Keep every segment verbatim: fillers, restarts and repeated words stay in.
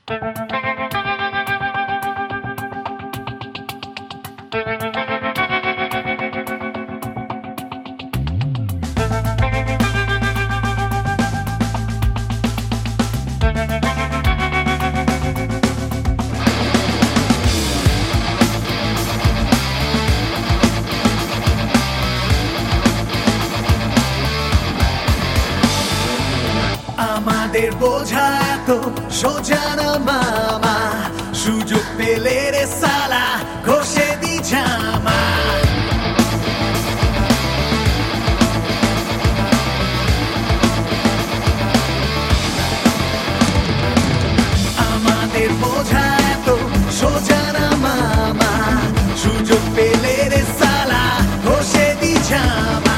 আমাদের বোঝা তো সোজা না মামা, সুযোগ পেলে রে সালা ঘষে দি জামা। আমাদের বোঝা তো সোজা না মামা, সুযোগ পেলে রে সালা ঘষে দি জামা।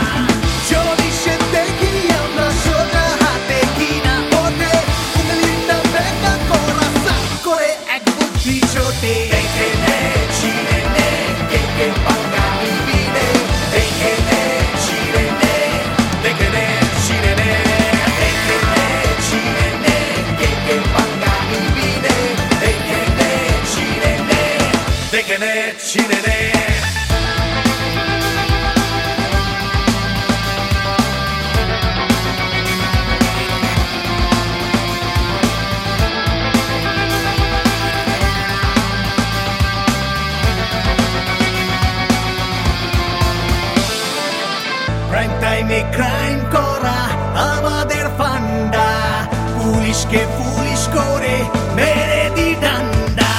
প্রাইম টাইমে ক্রাইম করা আমাদের ফান্ডা, পুলিশকে পুলিশ করে মেরে দি ডান্ডা।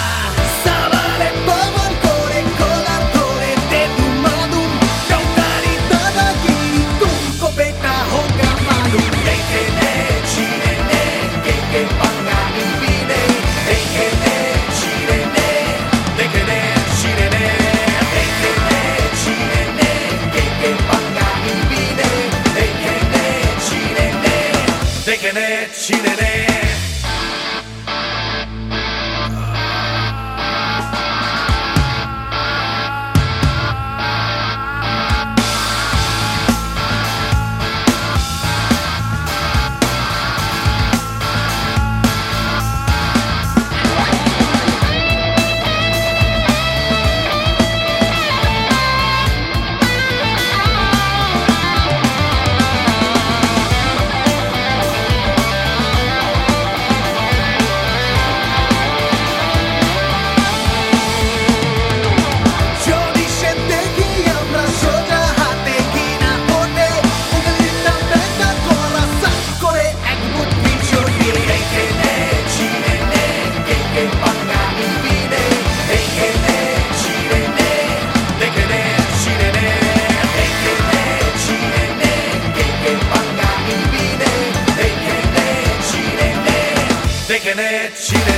সাবালে প্রমাণ করে কলার ধরে দে দুমাদুম, চৌকারি দাদাগিরি তুমকো বেটা হোগা মালুম। দেখে নে ছিঁড়ে নে কে কে পাঙ্গা নিবি নে, দেখে নে ছিঁড়ে নে দেখে নে ছিঁড়ে নে, দেখে নে ছিঁড়ে নে কে কে পাঙ্গা নিবি নে, দেখে নে ছিঁড়ে নে দেখে নে ছিঁড়ে নে। Taking it, she